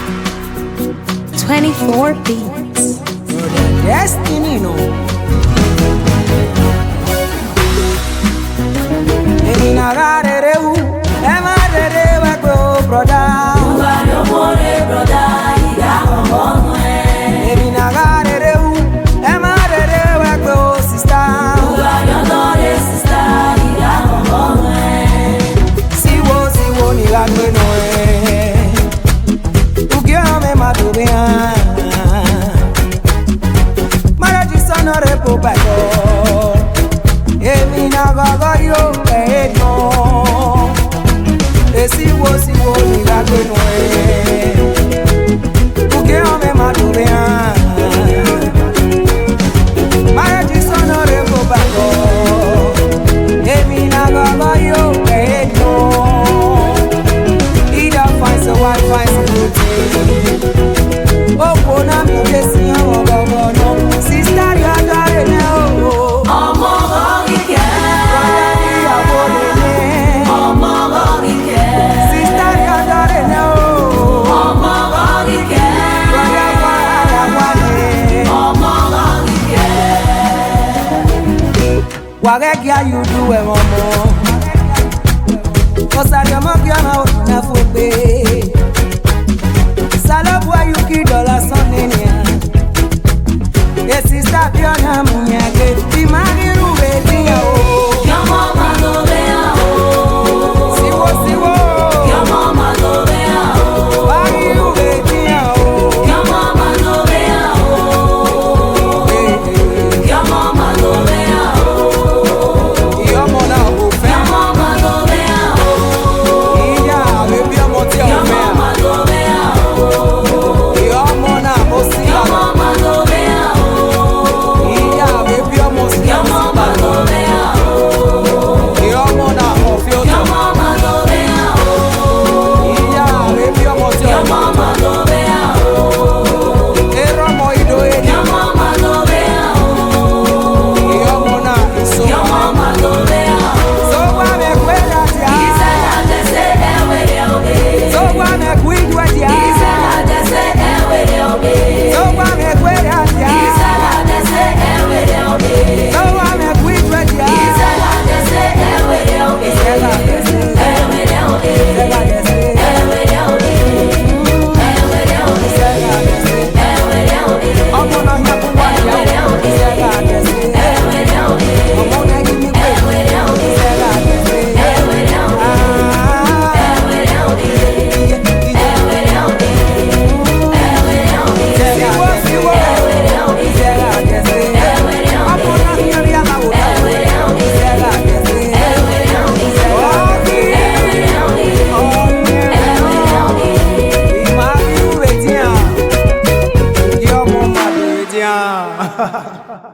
24 beats. Destiny, no. Baby, na rare reu, ema rere we go, brother. Ugario more, brother, iga homoe. Baby, na rare reu, ema rere we go, sister. Ugario dore, sister, iga homoe. Siwo, ni la gbe no Ugyo me madubia. Marriage is honorable by God. Emi na gogo yo no. Siwo ni la gbe no Ugyo me madubia. Marriage is honorable by God. Emi na gogo yo no. Either finds a wife, finds a good thing. Oh, Pona, me just see how no. Sister, you're darling now. Sister, you're darling now. Whatever you do, mama. Cause I am a girl out na fope. Salabwa you ki dollar sonenia. Yes, sister, you're na munyage. Di mari ruwe dia o. Your mama no vea o. Siwo. Your mama no vea o. Mari ruwe dia o. Your mama no vea o. Your mama no vea o. Your mona o fe. Your mama no vea o. Iya, baby, I'm on your Your mama no vea o. Your mona o si. Your mama no vea o. Iya, baby, I'm on Your mama no vea o. Your mona o fi o. Your mama no vea o. Iya, baby, I'm on Your mama no vea o. Era mo ido e. Your mama no vea o. Your mona so. Your mama no vea o. So wa me kwela tia. Isela dese ewe ewe. So wa me kwidwa tia. Isela dese ewe ewe. So wa me kwela tia. Isela dese ewe ewe. So wa me kwidwa tia. Isela dese ewe ewe. Isela dese. Ewe ewe. Isela dese. Ewe ewe. Ewe ewe. Isela dese. Ewe ewe. Omo no nya kuwa tia. Isela dese. Ewe ewe. Omo na gimi kwe. Ewe ewe. Isela dese. Ewe ewe. Ah. Ewe ewe. Ewe ewe. Ewe ewe. Siwo. Isela dese. Omo na nyori ama wo. Isela dese. Your mama do it, yeah.